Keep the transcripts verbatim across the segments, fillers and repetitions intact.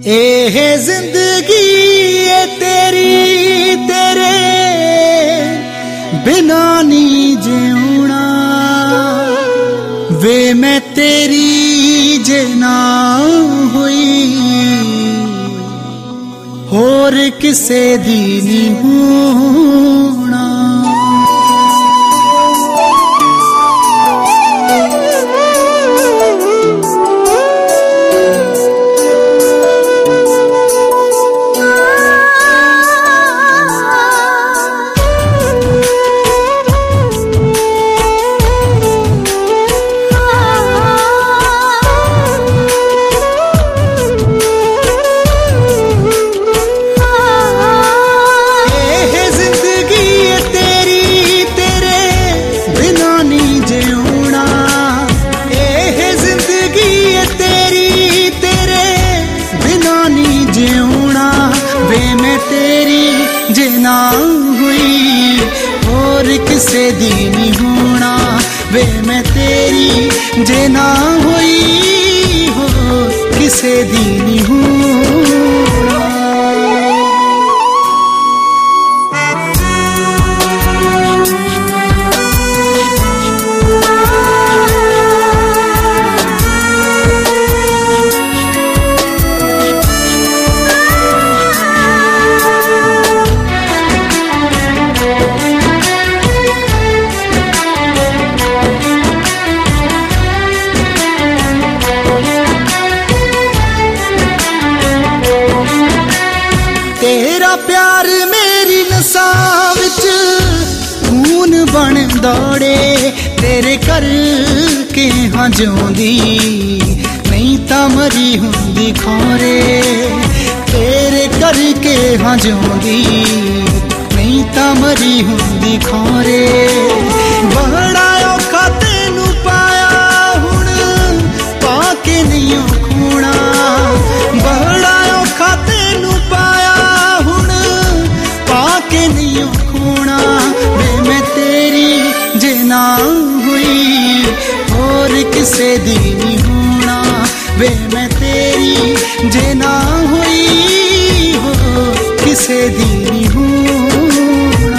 ਇਹ ਜ਼ਿੰਦਗੀ ਏ ਤੇਰੀ तेरे बिना नहीं जिउना वे मैं तेरी जे ना हुई होर किसे दी नहीं होना। ना हुई और किसे दी नहीं होना वे मैं तेरी जे ना हुई हो किसे दी नहीं होना। तेरा प्यार मेरी नसां विच खून बन दौड़े तेरे कर के हाँ जिउंदी नहीं तां मरी हुंदी खोरे तेरे कर के हाँ जिउंदी नहीं तां मरी हुंदी खोरे। बड़ा औखा तेनू पाया हुण पाके नहीं खूना बड़ा औखा तेनू पाया पाके नहीं खूना वे मैं तेरी जे ना हुई और किसे दी नहीं होना वे मैं तेरी जे ना हुई हो किसे दी नहीं होना।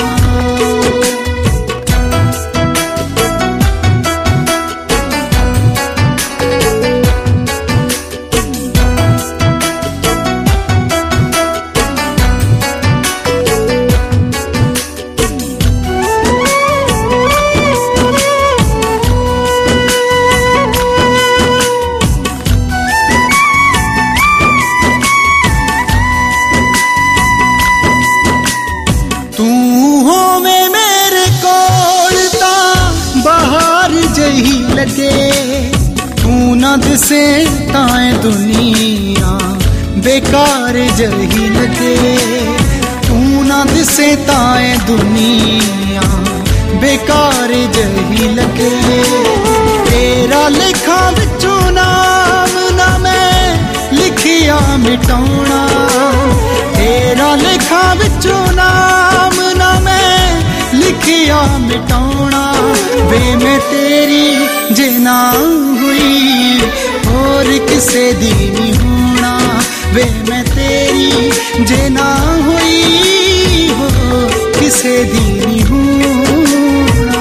लगे तू ना दिसे ताए दुनिया बेकार जही लगे तू ना दिसे ताए दुनिया बेकार जही लगे। तेरा लिखा बिचों नाम ना मैं लिखिया मिटाउना तेरा लिखा बिचों नाम ना मैं लिखिया मिटाउना वे मैं तेरी जे ना हुई और किसे दी नहीं होना वे मैं तेरी जे ना हुई हो किसे दी नहीं होना।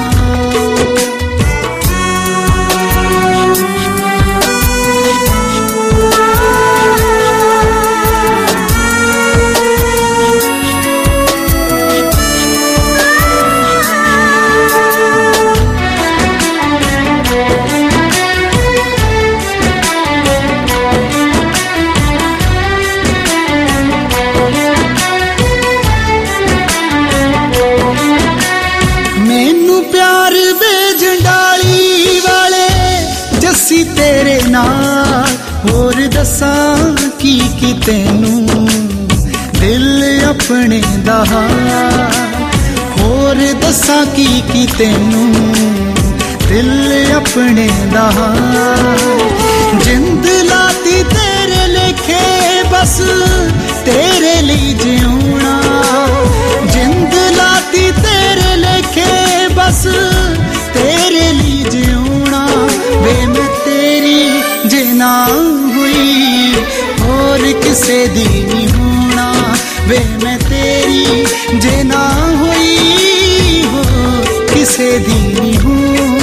तेरे नाल होर दसां की की तेनू दिल अपने दा होर दसां की की तेनू दिल अपने दा जिंद लाती तेरे लेखे बस तेरे लिए जिउना जिंद लाती तेरे लेखे बस तेरे लिए जिउना वे मैं तेरी जे ना हुई और किस किसे दीनी होना वे मैं तेरी जे ना हुई हो किसे दीनी होना।